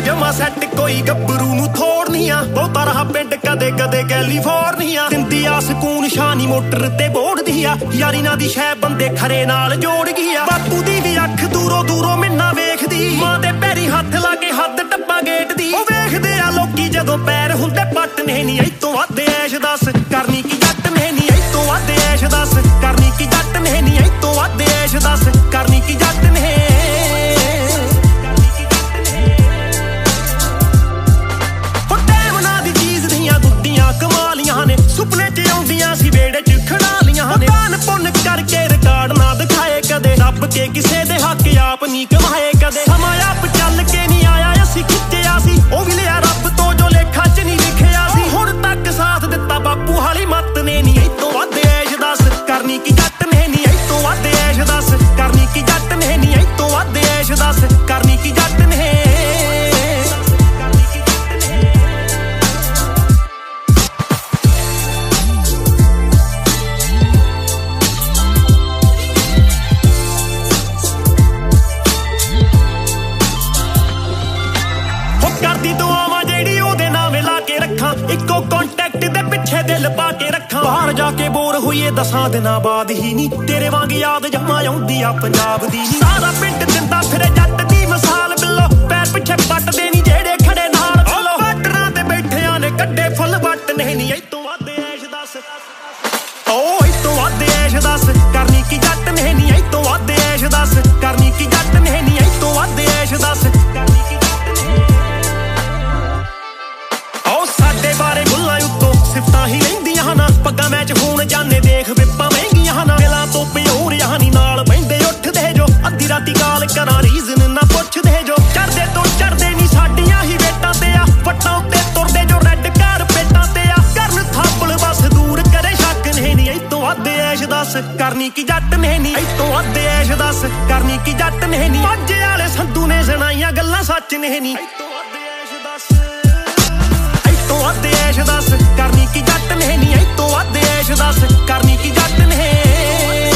ਜਮਾ ਸੈੱਟ ਕੋਈ ਗੱਭਰੂ ਨੂੰ ਥੋੜਨੀਆਂ ਬਹੁਤਾ ਰਹਾ ਪਿੰਡ ਕਦੇ ਕਦੇ ਕੈਲੀਫੋਰਨੀਆ ਦਿੰਦੀ ਆ ਸਕੂਨ ਸ਼ਾਨੀ ਮੋਟਰ ਤੇ ਬੋੜਦੀ ਆ ਯਾਰੀ ਨਾ ਦੀ ਸ਼ੈ ਬੰਦੇ ਖਰੇ ਨਾਲ ਜੋੜ ਗਈ ਆ ਬਾਪੂ ਦੀ ਵੀ ਅੱਖ ਦੂਰੋਂ ਦੂਰੋਂ ਮਿੰਨਾ ਵੇਖਦੀ ਮਾਂ ਦੇ ਪੈਰੀ ਹੱਥ ਲਾ ਕੇ ਹੱਦ ਟੱਪਾ ਗੇਟ ਦੀ ਉਹ ਵੇਖਦੇ ਆ ਲੋਕੀ ਜਦੋਂ ਪੈਰ ਹੁੰਦੇ ਪੱਟ ਨੇ ਨੀ ਇਤੋਂ ਵੱਧ ਐਸ਼ ਦੱਸ ਕਰਨੀ ਕੀ ਜੱਟ ਨੇ ਨੀ ਇਤੋਂ ਵੱਧ ਐਸ਼ ਦੱਸ ਕਰਨੀ ਕੀ ਜੱਟ ਨੇ ਨੀ ਇਤੋਂ ਵੱਧ ਐਸ਼ ਦੱਸ ਕਰਨੀ ਕੀ ਜੱਟ ਨੇ ਕਮਾਲੀਆਂ ਨੇ ਸੁਪਨੇ ਚ ਆਉਂਦੀਆਂ ਸੀ ਵੇੜੇ ਚ ਖੜਾ ਲੀਆਂ ਨੇ ਦਾਨ ਪੁੰਨ ਕਰਕੇ ਰਿਕਾਰਡ ਨਾ ਦਿਖਾਏ ਕਦੇ ਰੱਬ ਕੇ ਕਿਸੇ ਦੇ ਹੱਕ ਆਪ ਨਹੀਂ ਕਮਾਏ ਕਦੇ ਸਮਾਂ ਆਪ ਚੱਲ ਕੇ ਨਹੀਂ ਆਇਆ ਅਸੀਂ ਖਿੱਚਿਆ ਸੀ ਉਹ ਵੀ ਲਿਆ ਰੱਬ ਤੋਂ ਜੋ ਲੇਖਾ ਚ ਨਹੀਂ ਲਿਖਿਆ ਸੀ ਹੁਣ ਤੱਕ ਸਾਥ ਦਿੱਤਾ ਬਾਪੂ ਹਾਲੀ ਮੱਤ ਨੇ ਨੀ ਇਤੋਂ ਵੱਧ ਐਸ਼ ਦੱਸ ਕਰਨੀ ਕੀ ਜੱਟ ਨੇ ਨੀ ਇਤੋਂ ਵੱਧ ਐਸ਼ ਦੱਸ ਕਰਨੀ ਕੀ ਜੱਟ ਨੇ ਨੀ ਇਤੋਂ ਵੱਧ ਐਸ਼ ਦੱਸ ਕਰਨੀ ਕੀ ਜੱਟ ਨੇ ਇੱਕੋ ਕੰਟੈਕਟ ਦੇ ਪਿੱਛੇ ਦਿਲ ਪਾ ਕੇ ਰੱਖਾਂ ਬਾਹਰ ਜਾ ਕੇ ਬੋਰ ਹੋਈਏ 10 ਦਿਨਾਂ ਬਾਅਦ ਹੀ ਨੀ ਤੇਰੇ ਵਾਂਗ ਯਾਦ ਜਮਾ ਆਉਂਦੀ ਆ ਪੰਜਾਬ ਦੀ ਨੀ ਸਾਰਾ ਪਿੰਡ ਦਿੰਦਾ ਫਿਰੇ ਜੱਟ ਦੀ ਮਿਸਾਲ ਬਿੱਲੋ ਪੈਰ ਪਿੱਛੇ ਪੱਟਦੇ ਨੀ ਜਿਹੜੇ ਖੜੇ ਨਾਲ ਬਿੱਲੋ ਬਾਟਰਾਂ ਤੇ ਬੈਠਿਆਂ ਨੇ ਕੱਢੇ ਫੁੱਲ ਵੱਟ ਨੇ ਨੀ ਇਤੋਂ ਵੱਧ ਐਸ਼ ਦੱਸ ਓ ਇਤੋਂ ਵੱਧ ਐਸ਼ ਦੱਸ ਕਰਨੀ ਕੀ ਜੱਟ ਨੇ ਨੀ ਇਤੋਂ ਵੱਧ ਐਸ਼ ਦੱਸ ਕਰਨੀ ਕੀ ਜੱਟ ਨੇ ਨੀ ਇਤੋਂ ਵੱਧ ਐਸ਼ ਦੱਸ ਕਰਨੀ ਕੀ ਬਾਰੇ ਬੁੱਲਾਂ ਉੱਤੋਂ ਸਿਫਤਾਂ ਹੀ ਲੈਂਦੀਆਂ ਨਾ ਪੱਗਾਂ ਮੈਚ ਹੋਣ ਜਾਣੇ ਦੇਖ ਵਿਪਾਂ ਮਹਿੰਗੀਆਂ ਨਾ ਦਿਲਾਂ ਤੋਂ ਪਿਓਰਿਆਂ ਨੀ ਨਾਲ ਬਹਿੰਦੇ ਉੱਠਦੇ ਜੋ ਅੱਧੀ ਰਾਤੀ ਕਾਲ ਕਰਾਂ ਰੀਜ਼ਨ ਨਾ ਪੁੱਛਦੇ ਜੋ ਚੜਦੇ ਤੋਂ ਚੜਦੇ ਨੀ ਸਾਡੀਆਂ ਹੀ ਵੇਟਾਂ ਤੇ ਆ ਵੱਟਾਂ ਉੱਤੇ ਤੁਰਦੇ ਜੋ ਰੈੱਡ ਕਾਰਪੇਟਾਂ ਤੇ ਆ ਕਰਨ ਥਾਪਲ ਬਸ ਦੂਰ ਕਰੇ ਸ਼ੱਕ ਨੇ ਨੀ ਇਤੋਂ ਵੱਧ ਐਸ਼ ਦੱਸ ਕਰਨੀ ਕੀ ਜੱਟ ਨੇ ਨੀ ਇਤੋਂ ਵੱਧ ਐਸ਼ ਦੱਸ ਕਰਨੀ ਕੀ ਜੱਟ ਨੇ ਨੀ ਮਾਝੇ ਵਾਲੇ ਸੰਧੂ ਨੇ ਸੁਣਾਈਆਂ ਗੱਲਾਂ ਸੱਚ ਨੇ ਨੀ ਇਤੋਂ ਵੱਧ ਐਸ਼ ਦੱਸ ਵੱਧ ਐਸ਼ ਦੱਸ ਕਰਨੀ ਕੀ ਜੱਟ ਨੇ ਨੀ ਇਤੋਂ ਵੱਧ ਐਸ਼ ਦੱਸ ਕਰਨੀ ਕੀ ਜੱਟ ਨੇ